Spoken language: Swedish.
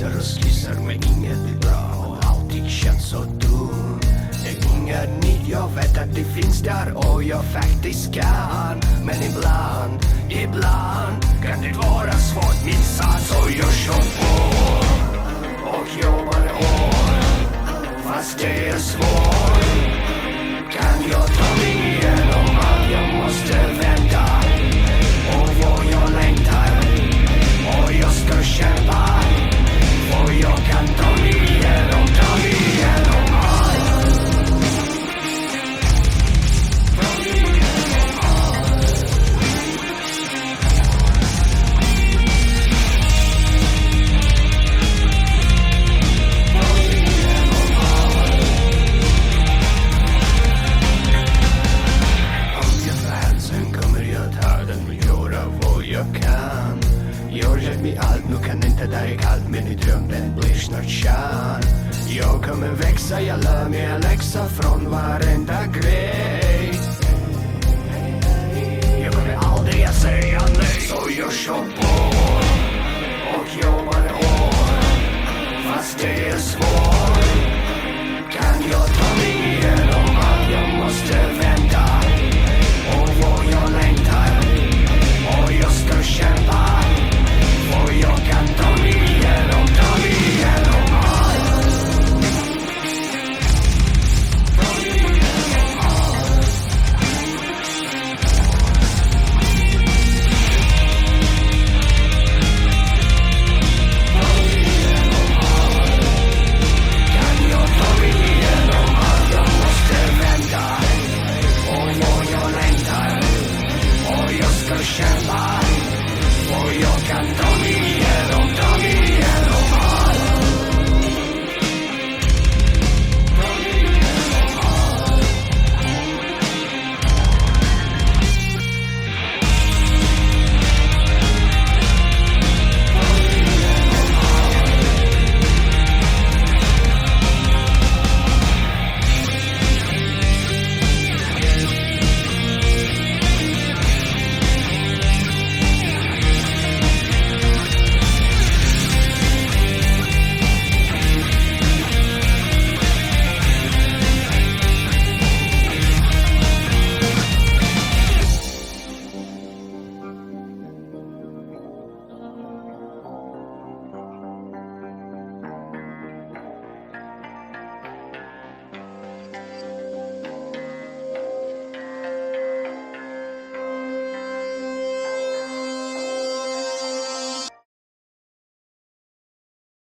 skisser och skisser men inget blir bra och allting känns så dum. Det är inget nytt, jag vet att det finns där och jag faktiskt kan. Men ibland kan det vara svårt minsann, så jag kör på och jobbar hårt. Fast det är svårt kan jag ta mig igenom allt jag måste vänta. Och vad jag längtar och jag ska kämpa. Och jag kan ta mig igenom allt. Nu kan inte där är kallt men i drömmen blir snart kärn. Jag kommer växa, jag lär mig en läxa från varenda grej. Jag kommer aldrig att säga nej, så jag kör på.